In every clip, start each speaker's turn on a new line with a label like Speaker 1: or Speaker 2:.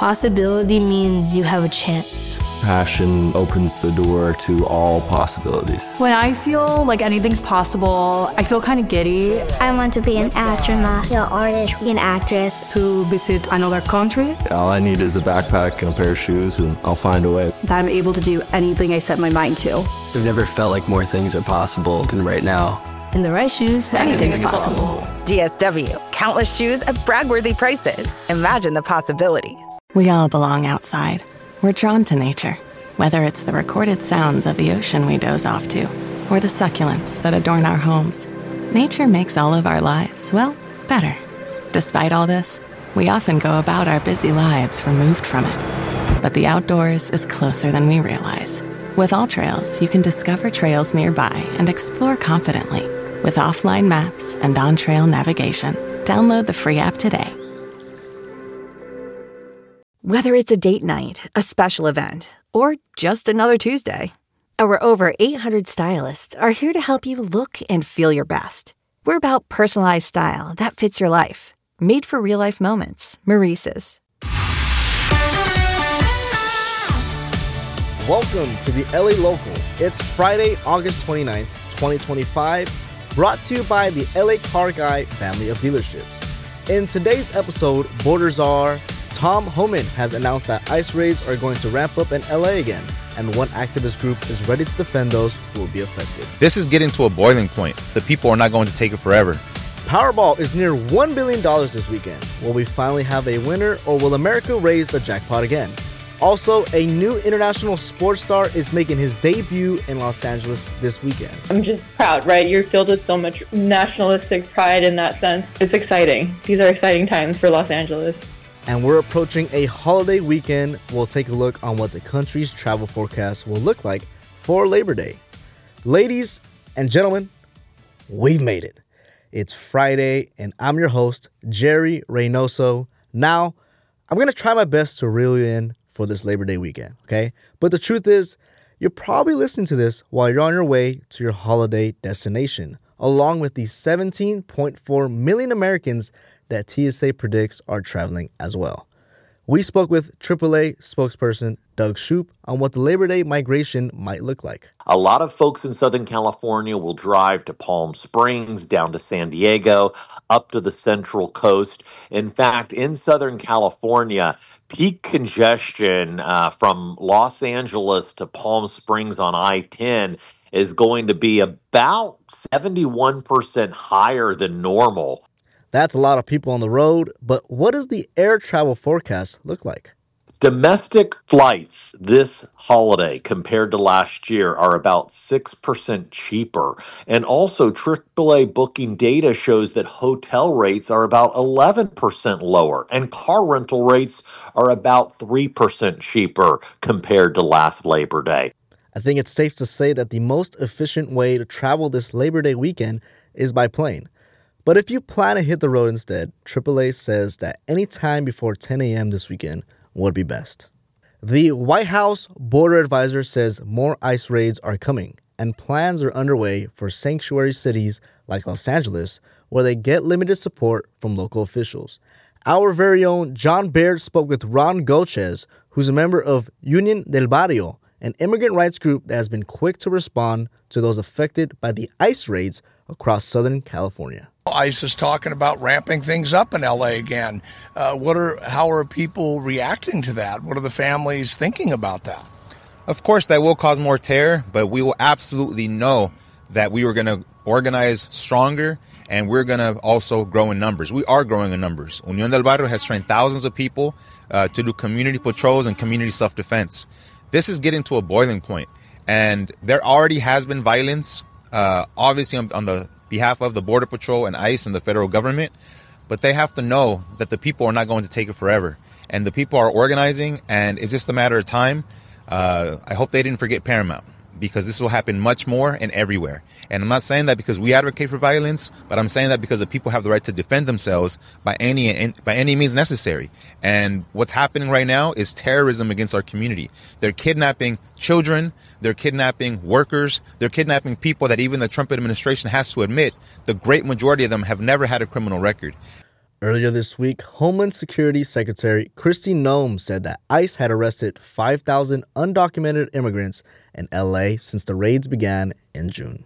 Speaker 1: Possibility means you have a chance.
Speaker 2: Passion opens the door to all possibilities.
Speaker 3: When I feel like anything's possible, I feel kind of giddy.
Speaker 4: I want to be an astronaut, an artist, an actress.
Speaker 5: To visit another country.
Speaker 2: All I need is a backpack and a pair of shoes, and I'll find a way.
Speaker 5: That I'm able to do anything I set my mind to.
Speaker 6: I've never felt like more things are possible than right now.
Speaker 1: In the right shoes, anything's possible.
Speaker 7: DSW, countless shoes at brag-worthy prices. Imagine the possibilities.
Speaker 8: We all belong outside. We're drawn to nature, whether it's the recorded sounds of the ocean we doze off to, or the succulents that adorn our homes. Nature makes all of our lives, well, better. Despite all this, we often go about our busy lives removed from it. But the outdoors is closer than we realize. With AllTrails, you can discover trails nearby and explore confidently. With offline maps and on-trail navigation, download the free app today.
Speaker 9: Whether it's a date night, a special event, or just another Tuesday, our over 800 stylists are here to help you look and feel your best. We're about personalized style that fits your life. Made for real-life moments. Maurice's.
Speaker 10: Welcome to the LA Local. It's Friday, August 29th, 2025, brought to you by the LA Car Guy family of dealerships. In today's episode, borders are... Tom Homan has announced that ICE raids are going to ramp up in LA again, and one activist group is ready to defend those who will be affected.
Speaker 11: This is getting to a boiling point. The people are not going to take it forever.
Speaker 10: Powerball is near $1 billion this weekend. Will we finally have a winner, or will America raise the jackpot again? Also, a new international sports star is making his debut in Los Angeles this weekend.
Speaker 12: I'm just proud, right? You're filled with so much nationalistic pride in that sense. It's exciting. These are exciting times for Los Angeles.
Speaker 10: And we're approaching a holiday weekend. We'll take a look on what the country's travel forecast will look like for Labor Day. Ladies and gentlemen, we've made it. It's Friday, and I'm your host, Jerry Reynoso. Now, I'm going to try my best to reel you in for this Labor Day weekend, okay? But the truth is, you're probably listening to this while you're on your way to your holiday destination, along with the 17.4 million Americans that TSA predicts are traveling as well. We spoke with AAA spokesperson Doug Shoup on what the Labor Day migration might look like.
Speaker 13: A lot of folks in Southern California will drive to Palm Springs, down to San Diego, up to the Central Coast. In fact, in Southern California, peak congestion from Los Angeles to Palm Springs on I-10 is going to be about 71% higher than normal.
Speaker 10: That's a lot of people on the road, but what does the air travel forecast look like?
Speaker 13: Domestic flights this holiday compared to last year are about 6% cheaper. And also AAA booking data shows that hotel rates are about 11% lower and car rental rates are about 3% cheaper compared to last Labor Day.
Speaker 10: I think it's safe to say that the most efficient way to travel this Labor Day weekend is by plane. But if you plan to hit the road instead, AAA says that any time before 10 a.m. this weekend would be best. The White House border advisor says more ICE raids are coming, and plans are underway for sanctuary cities like Los Angeles, where they get limited support from local officials. Our very own John Baird spoke with Ron Gochez, who's a member of Union del Barrio, an immigrant rights group that has been quick to respond to those affected by the ICE raids across Southern California.
Speaker 14: ICE is talking about ramping things up in LA again. How are people reacting to that? What are the families thinking about that?
Speaker 11: Of course, that will cause more terror, but we will absolutely know that we were going to organize stronger, and we're going to also grow in numbers. We are growing in numbers. Unión del Barrio has trained thousands of people to do community patrols and community self-defense. This is getting to a boiling point, and there already has been violence, obviously on the behalf of the Border Patrol and ICE and the federal government, but they have to know that the people are not going to take it forever. And the people are organizing, and it's just a matter of time. I hope they didn't forget Paramount, because this will happen much more and everywhere. And I'm not saying that because we advocate for violence, but I'm saying that because the people have the right to defend themselves by any means necessary. And what's happening right now is terrorism against our community. They're kidnapping children, they're kidnapping workers, they're kidnapping people that even the Trump administration has to admit, the great majority of them have never had a criminal record.
Speaker 10: Earlier this week, Homeland Security Secretary Kristi Noem said that ICE had arrested 5,000 undocumented immigrants in LA since the raids began in June.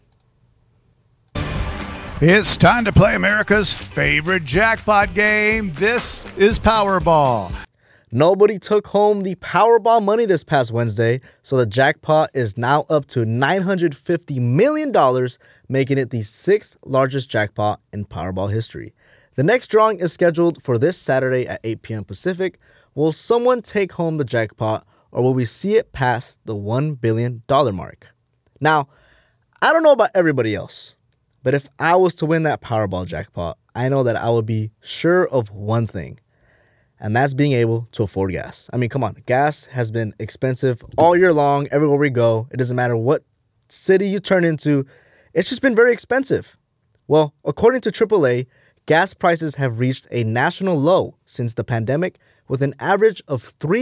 Speaker 15: It's time to play America's favorite jackpot game. This is Powerball.
Speaker 10: Nobody took home the Powerball money this past Wednesday, so the jackpot is now up to $950 million, making it the 6th largest jackpot in Powerball history. The next drawing is scheduled for this Saturday at 8 p.m. Pacific. Will someone take home the jackpot, or will we see it pass the $1 billion mark? Now, I don't know about everybody else, but if I was to win that Powerball jackpot, I know that I would be sure of one thing, and that's being able to afford gas. I mean, come on, gas has been expensive all year long, everywhere we go. It doesn't matter what city you turn into, it's just been very expensive. Well, according to AAA, gas prices have reached a national low since the pandemic, with an average of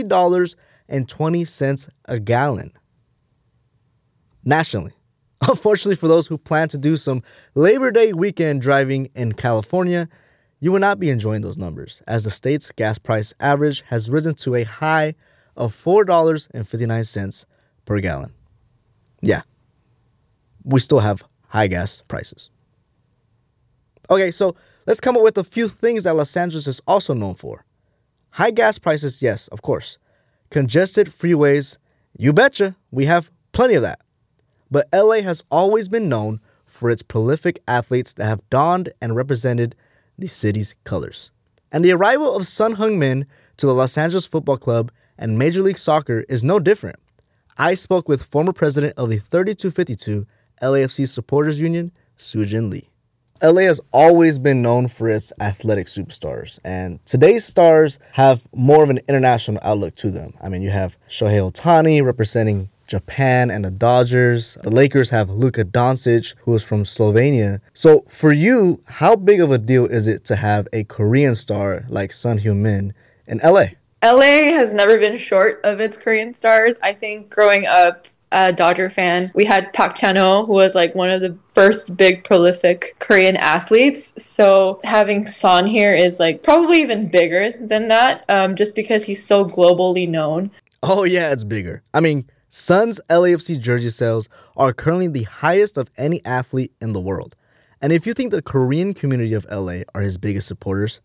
Speaker 10: $3.20 a gallon nationally. Unfortunately, for those who plan to do some Labor Day weekend driving in California, you will not be enjoying those numbers, as the state's gas price average has risen to a high of $4.59 per gallon. Yeah, we still have high gas prices. Okay, so let's come up with a few things that Los Angeles is also known for. High gas prices, yes, of course. Congested freeways, you betcha, we have plenty of that. But LA has always been known for its prolific athletes that have donned and represented the city's colors. And the arrival of Son Heung-min to the Los Angeles Football Club and Major League Soccer is no different. I spoke with former president of the 3252 LAFC Supporters Union, Soo-Jin Lee. LA has always been known for its athletic superstars, and today's stars have more of an international outlook to them. I mean, you have Shohei Ohtani representing Japan and the Dodgers. The Lakers have Luka Doncic, who is from Slovenia. So for you, how big of a deal is it to have a Korean star like Son Heung-min in LA?
Speaker 12: LA has never been short of its Korean stars. I think growing up a Dodger fan, we had Park Chan-ho, who was like one of the first big prolific Korean athletes. So having Son here is like probably even bigger than that, just because he's so globally known.
Speaker 10: Oh yeah, it's bigger. I mean, Son's LAFC jersey sales are currently the highest of any athlete in the world. And if you think the Korean community of LA are his biggest supporters,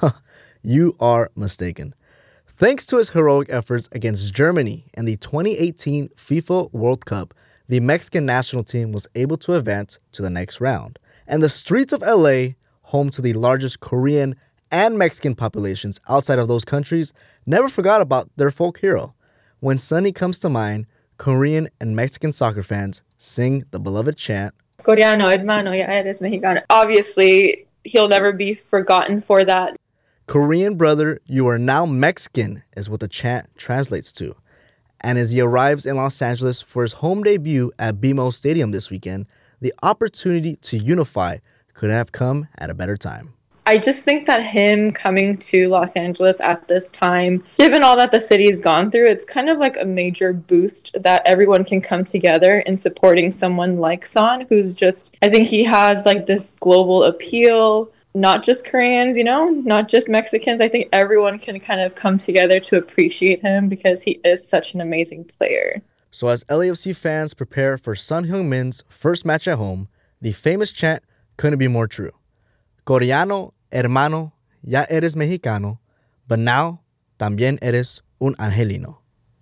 Speaker 10: you are mistaken. Thanks to his heroic efforts against Germany in the 2018 FIFA World Cup, the Mexican national team was able to advance to the next round. And the streets of LA, home to the largest Korean and Mexican populations outside of those countries, never forgot about their folk hero. When Sonny comes to mind, Korean and Mexican soccer fans sing the beloved chant,
Speaker 12: Coreano, hermano, ya eres mexicano. Obviously, he'll never be forgotten for that.
Speaker 10: Korean brother, you are now Mexican, is what the chant translates to. And as he arrives in Los Angeles for his home debut at BMO Stadium this weekend, the opportunity to unify could have come at a better time.
Speaker 12: I just think that him coming to Los Angeles at this time, given all that the city's gone through, it's kind of like a major boost that everyone can come together in supporting someone like Son, who's just, I think he has like this global appeal. Not just Koreans, you know, not just Mexicans. I think everyone can kind of come together to appreciate him because he is such an amazing player.
Speaker 10: So as LAFC fans prepare for Son Heung-min's first match at home, the famous chant couldn't be more true. Coreano, hermano, ya eres mexicano, but now también eres un angelino.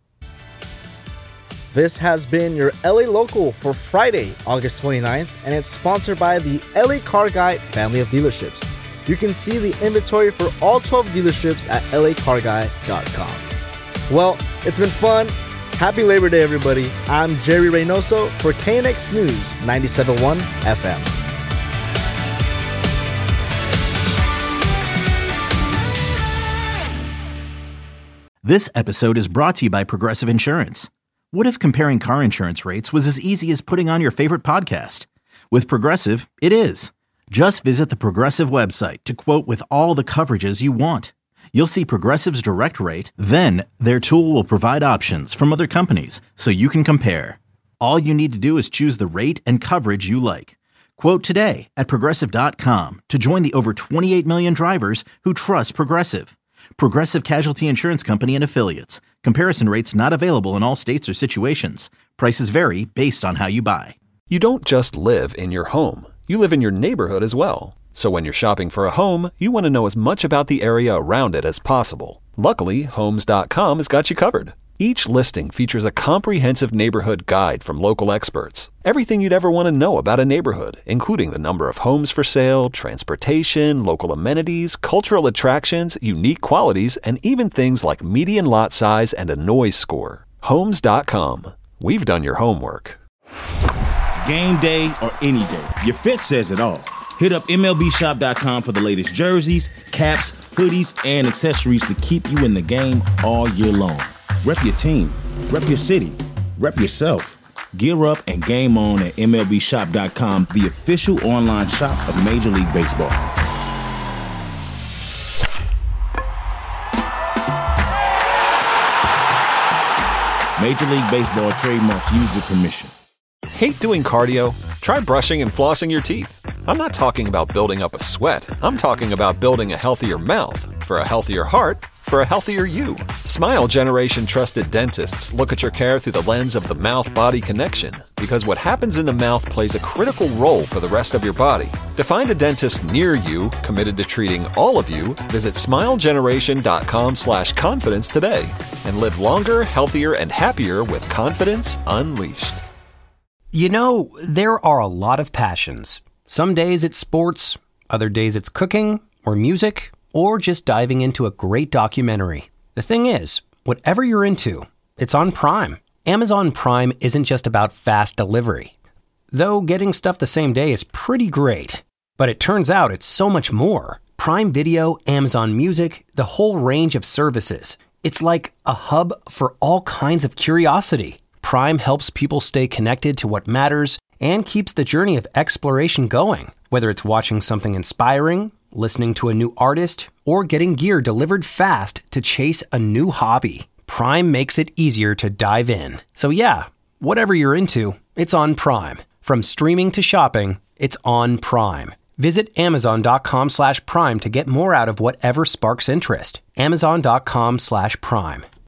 Speaker 10: This has been your LA Local for Friday, August 29th, and it's sponsored by the LA Car Guy family of dealerships. You can see the inventory for all 12 dealerships at lacarguy.com. Well, it's been fun. Happy Labor Day, everybody. I'm Jerry Reynoso for KNX News 97.1 FM.
Speaker 16: This episode is brought to you by Progressive Insurance. What if comparing car insurance rates was as easy as putting on your favorite podcast? With Progressive, it is. Just visit the Progressive website to quote with all the coverages you want. You'll see Progressive's direct rate, then their tool will provide options from other companies so you can compare. All you need to do is choose the rate and coverage you like. Quote today at Progressive.com to join the over 28 million drivers who trust Progressive. Progressive Casualty Insurance Company and Affiliates. Comparison rates not available in all states or situations. Prices vary based on how you buy.
Speaker 17: You don't just live in your home. You live in your neighborhood as well. So when you're shopping for a home, you want to know as much about the area around it as possible. Luckily, Homes.com has got you covered. Each listing features a comprehensive neighborhood guide from local experts. Everything you'd ever want to know about a neighborhood, including the number of homes for sale, transportation, local amenities, cultural attractions, unique qualities, and even things like median lot size and a noise score. Homes.com. We've done your homework.
Speaker 18: Game day or any day, your fit says it all. Hit up MLBshop.com for the latest jerseys, caps, hoodies, and accessories to keep you in the game all year long. Rep your team, rep your city, rep yourself. Gear up and game on at MLBshop.com, the official online shop of Major League Baseball. Major League Baseball trademarks used with permission.
Speaker 17: Hate doing cardio? Try brushing and flossing your teeth. I'm not talking about building up a sweat. I'm talking about building a healthier mouth for a healthier heart for a healthier you. Smile Generation trusted dentists look at your care through the lens of the mouth-body connection, because what happens in the mouth plays a critical role for the rest of your body. To find a dentist near you committed to treating all of you, visit smilegeneration.com/confidence today and live longer, healthier, and happier with confidence unleashed.
Speaker 19: You know, there are a lot of passions. Some days it's sports, other days it's cooking or music, or just diving into a great documentary. The thing is, whatever you're into, it's on Prime. Amazon Prime isn't just about fast delivery. Though getting stuff the same day is pretty great. But it turns out it's so much more. Prime Video, Amazon Music, the whole range of services. It's like a hub for all kinds of curiosity. Prime helps people stay connected to what matters and keeps the journey of exploration going. Whether it's watching something inspiring, listening to a new artist, or getting gear delivered fast to chase a new hobby, Prime makes it easier to dive in. So yeah, whatever you're into, it's on Prime. From streaming to shopping, it's on Prime. Visit Amazon.com/Prime to get more out of whatever sparks interest. Amazon.com/Prime.